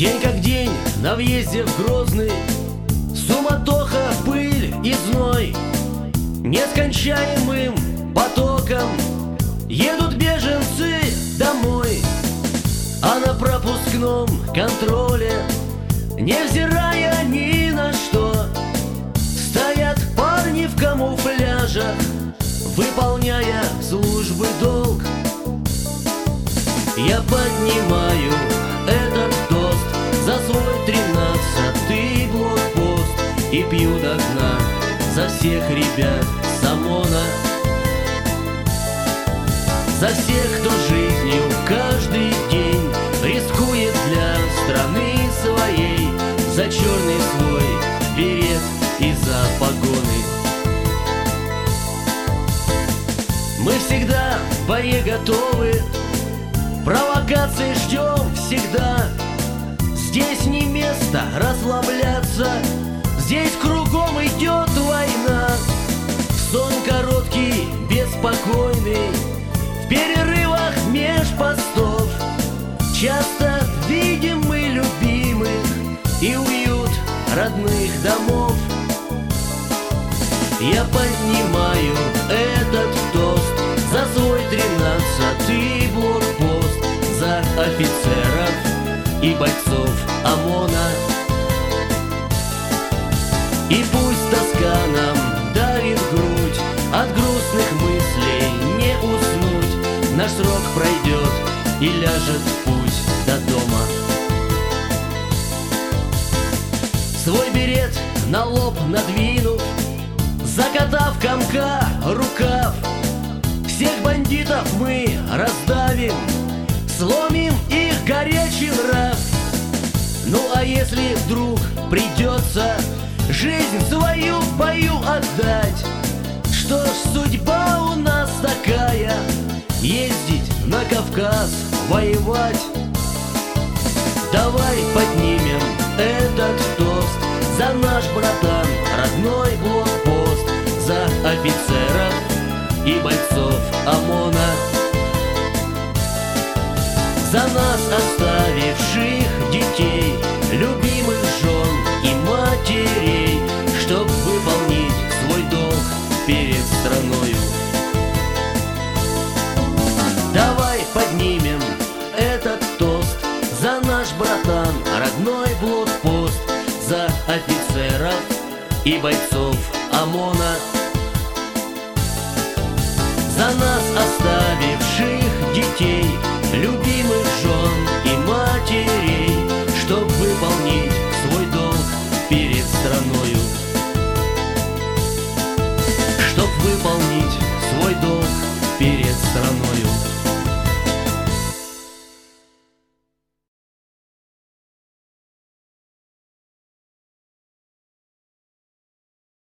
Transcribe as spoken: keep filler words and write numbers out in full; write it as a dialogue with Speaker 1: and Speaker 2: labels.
Speaker 1: День как день на въезде в Грозный, суматоха, пыль и зной. Нескончаемым потоком едут беженцы домой. А на пропускном контроле, невзирая ни на что, стоят парни в камуфляжах, выполняя службы долг. Я поднимаю этот тост за свой тринадцатый блокпост и пью до дна за всех ребят с ОМОНа, за всех, кто жизнью каждый день рискует для страны своей, за черный свой берет и за погоны. Мы всегда боеготовы, провокации ждем всегда. Здесь не место расслабляться, здесь кругом идет война. Сон короткий, беспокойный, в перерывах меж постов часто видим мы любимых и уют родных домов. Я поднимаю этот тост за свой тринадцатый блокпост, за офицеров и бойцов ОМОНа. И пусть тоска нам дарит грудь, от грустных мыслей не уснуть. Наш срок пройдет и ляжет в путь до дома. Свой берет на лоб надвинув, закатав комка рукав, всех бандитов мы раздавим, сломим их горячий нрав. Ну а если вдруг придется жизнь свою в бою отдать, что ж, судьба у нас такая, ездить на Кавказ воевать. Давай поднимем этот тост за наш, братан, родной блокпост, за офицеров и бойцов ОМОНа, за нас, оставивших детей, любимых жен и матерей, чтоб выполнить свой долг перед страною. Давай поднимем этот тост за наш, братан, родной блокпост, за офицеров и бойцов ОМОНа, за нас, оставивших детей, любимых